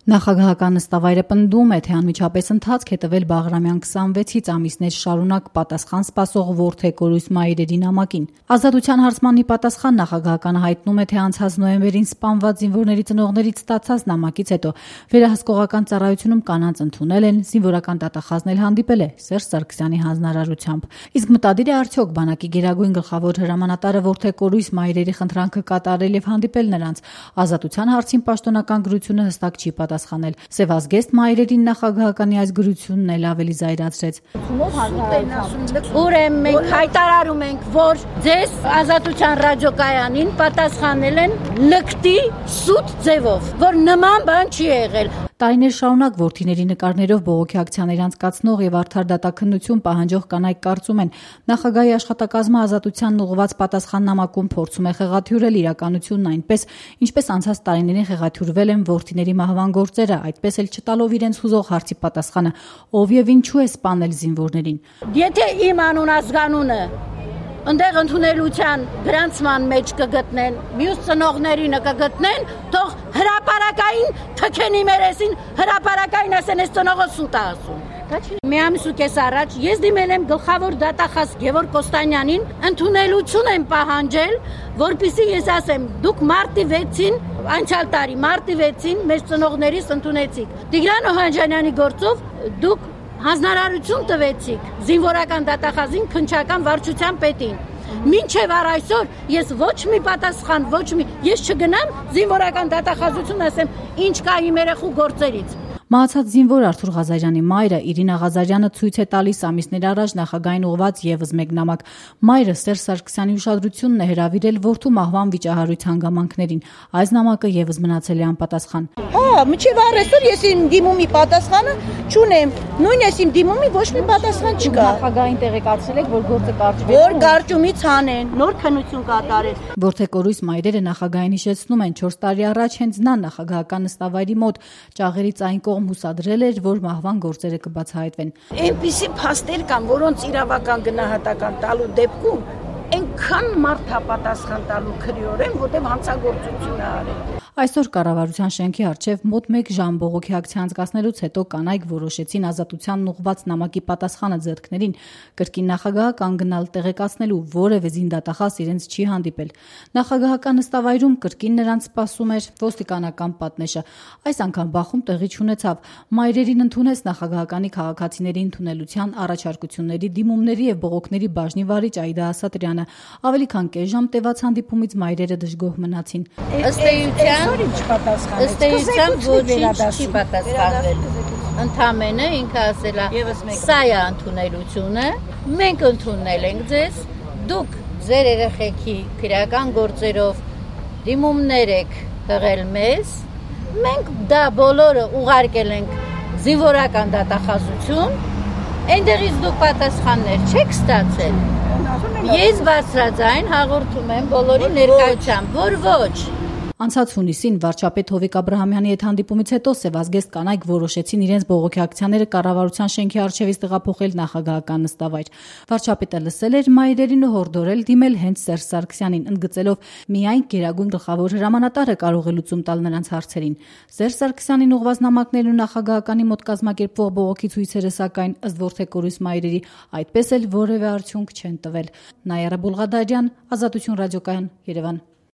Նախագահական նստավայրը պնդում է, թե անմիջապես ընթացք է տվել Բաղրամյան 26-ից ամիսներ շարունակ պատասխան սպասող որդեկորույս մայրերի նամակին։ Ազատության հարցմանի պատասխան նախագահականը հայտնում է, թե անցած նոյեմբերին սպանված զինվորների ծնողներից ստացած նամակից հետո վերահսկողական ծառայությունում կանանց ընդունել են, զինվորական դատախազն էլ հանդիպել է Սերժ Սարգսյանի հանձնարարությամբ։ Իսկ մտադիր է արդյոք բանակի գերագույն գլխավոր հրամանատարը որդեկորույս մայրերի խնդրանքը կատարել եւ հանդիպել նրանց։ Ազատության հարցին պաշտոնական գրությունը հստակ չի պատասխանել։ Սևազգեստ մայրերին նախագահականի այս գրությունն էլ ավելի զայրացրեց։ Ուրեմն մենք հայտարարում ենք, որ ձեզ Ազատության ռադիոկայանին պատասխանել են լկտի սուտ ձևով, որ նման բան չի եղել։ Տարիներ շարունակ որդիների նկարներով բողոքի ակցիաներ անցկացնող եւ արդար դատաքննություն պահանջող կանայք կարծում են, նախագահի աշխատակազմը ազատությանն ուղղված պատասխաննամակում փորձում է խեղաթյուրել իրականությունն այնպես, ինչպես անցած տարիներին խեղաթյուրվել են որդիների մահվան գործերը, այդպես էլ չտալով իրենց հուզող հարցի պատասխանը, ով եւ ինչու է սպանել զինվորներին։ Եթե իմ անուն ազգանունը ընդեղ ընդունելության գրանցման մեջ կգտնեն, մյուս ծնողներին կգտնեն, թող հրապարակային թքենի մերեսին, հրապարակային ասեն, ես ծնողը սուտ է ասում։ Մի ամիս ու կես առաջ ես դիմել եմ գլխավոր դատախազ Գևորգ Կոստանյանին, ընդունելություն եմ պահանջել, որպեսզի ես ասեմ, դուք մարտի 6-ին, անցյալ տարի մարտի 6-ին մեր ծնողներիս ընդունեցիք։ Տիգրան Օհանջանյանի գործով դուք հանձնարարություն տվեցիք զինվորական դատախազին քննչական վարչության պետին։ Մինչև այսօր ես ոչ մի պատասխան, ես չգնամ զինվորական դատախազություն ասեմ, ինչ կա իմ երեխու գործերից։ Մահացած զինվոր Արթուր Ղազարյանի մայրը Իրինա Ղազարյանը ցույց է տալիս ամիսներ առաջ նախագահային ուղղված եւս մեկ նամակ։ Մայրը Սերժ Սարգսյանի ուշադրությունն է հրավիրել որդու մահվան վիճահարույց հանգամանքներին։ Այս նամակը եւս մնացել է անպատասխան։ Մինչև այսօր ես իմ դիմումի պատասխանը չունեմ։ Նույնիսկ իմ դիմումի ոչ մի պատասխան չկա։ Նախագահային տեղեկացրել եք, որ գործը կարճվի։ Որ կարճումից հանեն, նոր քննություն կատարեն։ Որդեկորույս մայրերը նախագահային հիշեցնում են 4 տարի առաջ հենց նա նախագահական նստավայրի մոտ ճաղերից այն կողմ հուսադրել էր, որ մահվան գործերը կբացահայտվեն։ Այնպիսի փաստեր կան, որոնց իրավական գնահատական տալու դեպքում այնքան մարդ պատասխան տալու քրիորեն, որտեղ հանցագործություն է արել։ Այսօր կառավարության շենքի առջև մոտ 1 ժամ բողոքի ակցիա անցկացնելուց հետո կանայք որոշեցին ազատությանն ուղղված նամակի պատասխանը ձեռքներին կրկին նախագահական գնալ տեղեկացնելու, որևէ զինդատախազ իրենց չի հանդիպել։ Նախագահական նստավայրում կրկին նրանց սպասում էր ոստիկանական պատնեշը։ Այս անգամ բախում տեղի չունեցավ։ Մայրերին ընդունեց նախագահականի քաղաքացիների ընդունելության առաջարկությունների, դիմումների եւ բողոքների բաժնի վարիչ Այդա Ասատրյանը։ Ավելի քան կես ժամ տևած հանդիպումից մայրերը դժգոհ մնացին։ Ըստ էության ոչինչ չի պատասխանվել։ Ընդամենը ինքը ասել է, սա է ընդունելությունը, մենք ընդունել ենք ձեզ, դուք ձեր երեխեքի քրեական գործերով դիմումներ եք տվել մեզ, մենք դա բոլորը ուղարկել ենք զինվորական դատախազություն, այնտեղից դուք պատասխաններ չեք ստացել։ Ես բարձրաձայն հաղորդում եմ բոլորի ներկայությամբ, որ ոչ։ Անցած հունիսին վարչապետ Հովիկ Աբրահամյանի հետ հանդիպումից հետո սևազգեստ կանայք որոշեցին իրենց բողոքի ակցիաները կառավարության շենքի առջևից տեղափոխել նախագահական նստավայր։ Վարչապետը լսել էր մայրերին ու հորդորել դիմել հենց Սերժ Սարգսյանին, ընդգծելով միայն գերագույն գլխավոր հրամանատարը կարող է լուծում տալ նրանց հարցերին։ Սերժ Սարգսյանին ուղղված նամակներն ու նախագահականի մոտ կազմակերպվող բողոքի ցույցերը սակայն ըստ որդեկորույս մայրերի այդպես էլ որևէ արդյունք չեն տվել։ Նայարա Բուլղադարյան, Ազատություն ռադիոկայան, Երևան։